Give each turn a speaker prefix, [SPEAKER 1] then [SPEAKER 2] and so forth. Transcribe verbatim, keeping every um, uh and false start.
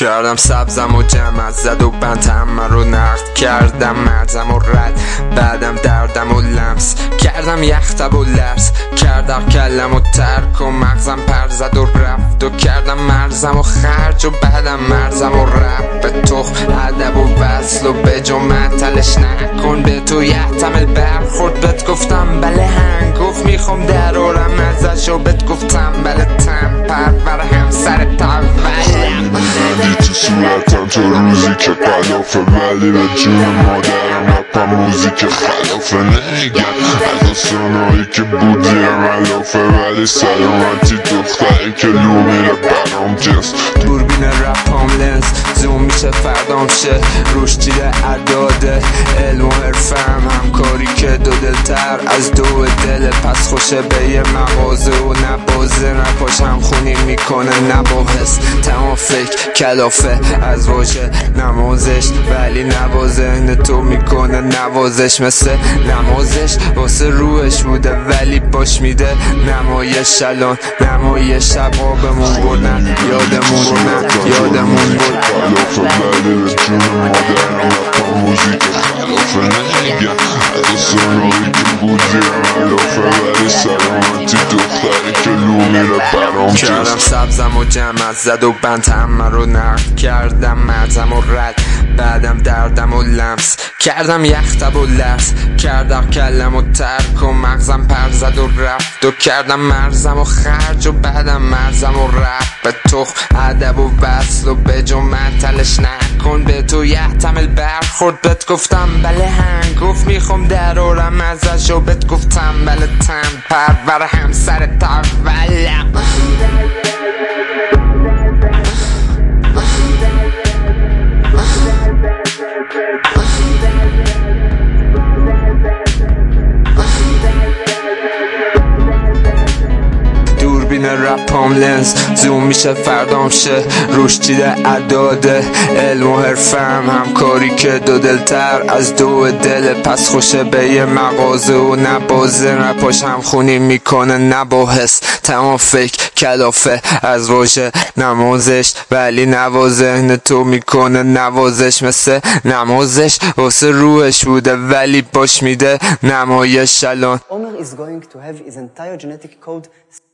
[SPEAKER 1] کردم سبزم و جمع زد و بندم رو نقد کردم مرزم و رد بعدم دردم و لمس کردم یختب و لرز کردم کلم و ترک و مغزم پر زد و رفت و کردم مرزم و خرج و بعدم مرزم و رفت به تخ ادب و وصل و به جمع تلش نکن به تو یحتمل برخورد بهت گفتم بله هنگ گفت میخوام درارم ازش و بهت گفتم بله تم پرور همسر تولم
[SPEAKER 2] تو صورتم تو روزی که قلافه ولی به جون مادرم رپم موزیک خلافه نگم از آسانهایی که بودیم علافه ولی سلامتی دختری که لو میره برام جنس
[SPEAKER 1] دوربین رپام لنز زوم میشه فردام شه روش چیده عداده علم و حرفم همکاری که دو دلتر از دو دل پس خوشه به یه مغازه و نبازه نپاشم خونی میکنه نباحث تمام فکر کلافه از واژه نمازش ولی نوازه تو میکنه نوازش مثل نمازش واسه روش بوده ولی باش میده نمایش الان نمایش شب آبمون بردن یادمون بردن یادمون بردن
[SPEAKER 2] خلافه ولی به جون مادرم رپم موزیک خلافه نگم از آسانهایی که بودیم علافه ولی سلامتی دختری که لو میره برام جنس
[SPEAKER 1] کردم سبزم و جمع زد و بندم رو نقد کردم مرزم و رد بعدم دردم و لمس کردم یختب و لرز کردم کلم و ترک و مغزم پر زد و رفت و کردم مرزم و خرج و بعدم مرزم و رفت به تخ ادب و وصل و به جمع تلش نکن به تو یحتمل برخورد بهت گفتم بله هنگ گفت میخوام درارم ازش و بهت گفتم بله تم پرور همسر تولم دوربین رپام لنز زوم میشه فردام شه روش چیده عداده علم و حرفم همکاری که دو دلتر از دو دل پس خوشه به یه مغازه و نبازه نپاشم خونی میکنه نباحث تمام فکر کلافه از واژه نمازش ولی نوازه تو میکنه نوازش مثل نمازش واسه روش بوده ولی باش میده نمایش الان
[SPEAKER 3] Omer is going to have his entire genetic code